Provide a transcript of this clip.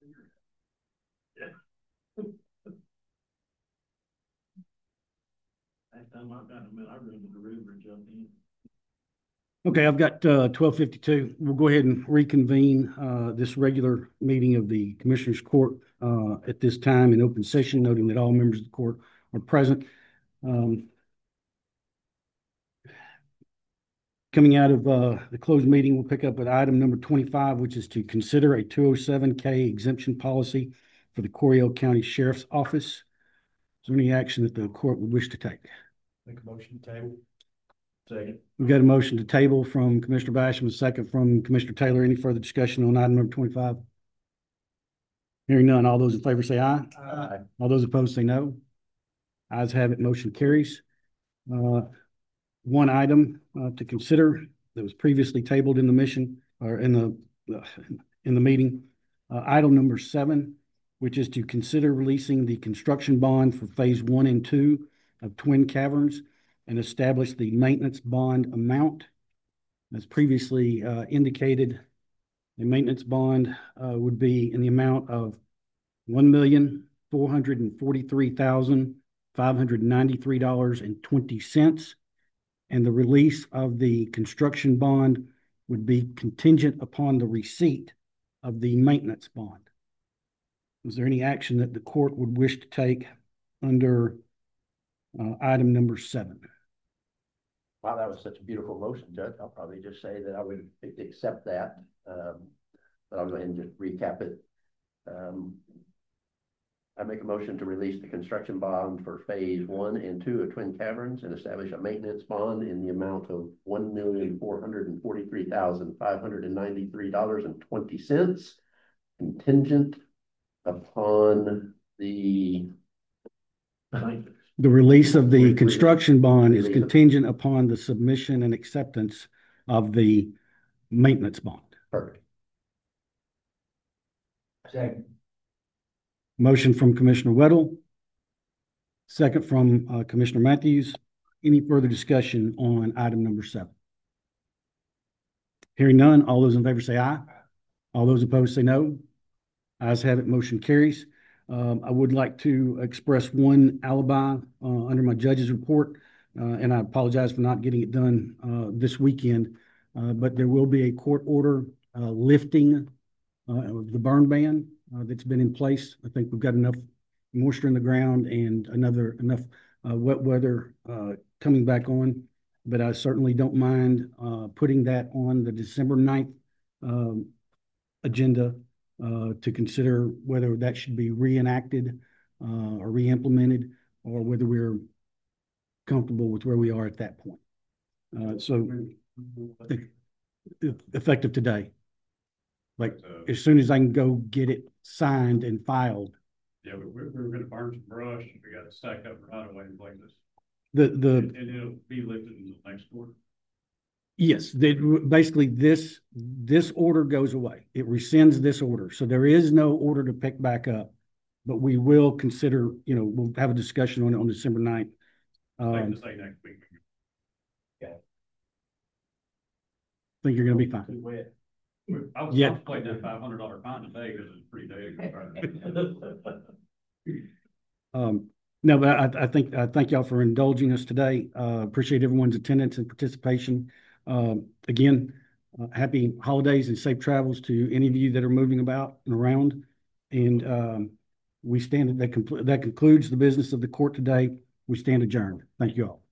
Yeah. Last time I got them, I ran to the river and jumped in. Okay, I've got 12:52. We'll go ahead and reconvene this regular meeting of the Commissioners Court at this time in open session, noting that all members of the court are present. Coming out of the closed meeting, we'll pick up with item number 25, which is to consider a 207K exemption policy for the Coryell County Sheriff's Office. Is there any action that the court would wish to take? Make a motion to table. Second. We've got a motion to table from Commissioner Basham, a second from Commissioner Taylor. Any further discussion on item number 25? Hearing none. All those in favor say aye. Aye. All those opposed say no. Ayes have it. Motion carries. One item to consider that was previously tabled in the mission or in the meeting. Item number 7, which is to consider releasing the construction bond for phase 1 and 2 of Twin Caverns and establish the maintenance bond amount. As previously indicated, the maintenance bond would be in the amount of $1,443,593.20. And the release of the construction bond would be contingent upon the receipt of the maintenance bond. Is there any action that the court would wish to take under item number 7? Wow, that was such a beautiful motion, Judge. I'll probably just say that I would accept that. But I'll go ahead and just recap it. I make a motion to release the construction bond for phase 1 and 2 of Twin Caverns and establish a maintenance bond in the amount of $1,443,593.20, contingent upon the release of the construction bond is contingent upon the submission and acceptance of the maintenance bond. Perfect. Second. Motion from Commissioner Weddle, second from Commissioner Matthews. Any further discussion on item number 7? Hearing none, all those in favor say aye. All those opposed say no. Ayes have it, motion carries. I would like to express one alibi under my judge's report, and I apologize for not getting it done this weekend, but there will be a court order lifting the burn ban that's been in place. I think we've got enough moisture in the ground and enough wet weather coming back on, but I certainly don't mind putting that on the December 9th agenda to consider whether that should be reenacted or re-implemented, or whether we're comfortable with where we are at that point. So effective today, like as soon as I can go get it signed and filed. Yeah, we're going to burn some brush. We got to stack up right away in places. And it'll be lifted in the next quarter. Yes, basically this order goes away. It rescinds this order. So there is no order to pick back up, but we will consider, we'll have a discussion on it on December 9th. Like to say next week. Okay. I think you're going to be fine. Too wet. I was playing that $500 fine today because it's pretty big. No, but I thank y'all for indulging us today. Appreciate everyone's attendance and participation. Again, happy holidays and safe travels to any of you that are moving about and around. And that concludes the business of the court today. We stand adjourned. Thank you all.